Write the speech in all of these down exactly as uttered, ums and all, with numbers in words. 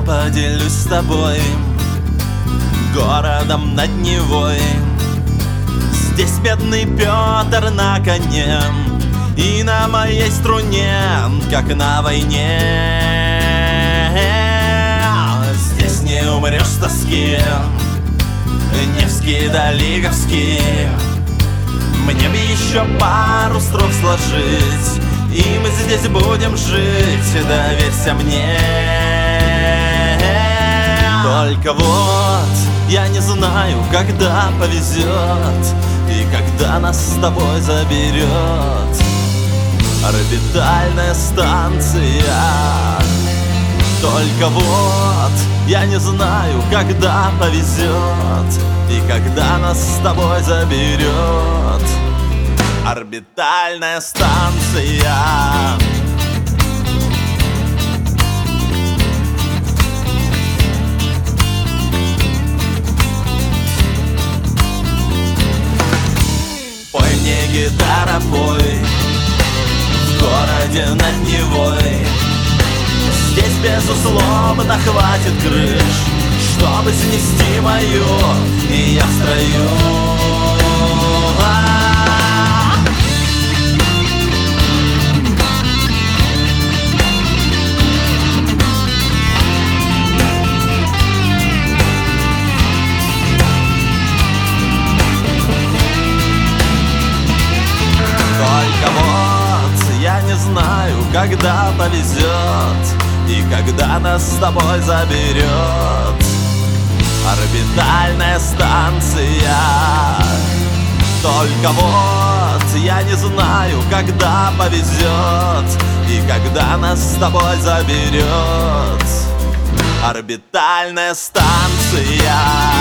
поделюсь с тобой городом над Невой. Здесь бедный Петр на коне, и на моей струне, как на войне. Здесь не умрешь с тоски, Невский да Лиговский. Мне бы еще пару строк сложить, и мы здесь будем жить, доверься мне. Только вот я не знаю, когда повезет и когда нас с тобой заберет орбитальная станция. Только вот я не знаю, когда повезет и когда нас с тобой заберет орбитальная станция. Пой мне, гитара, пой в городе над Невой. Здесь, безусловно, хватит крыш, чтобы снести мою, и я в строю. Только вот я не знаю, когда повезет и когда нас с тобой заберет орбитальная станция. Только вот я не знаю, когда повезет и когда нас с тобой заберет орбитальная станция.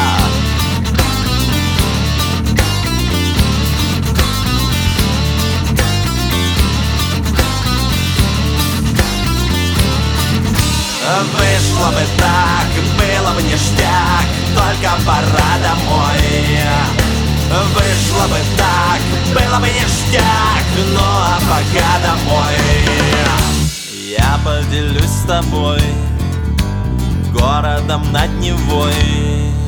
Вышло бы так, было бы ништяк, только пора домой. Вышло бы так, было бы ништяк, ну а пока домой. Я поделюсь с тобой городом над Невой.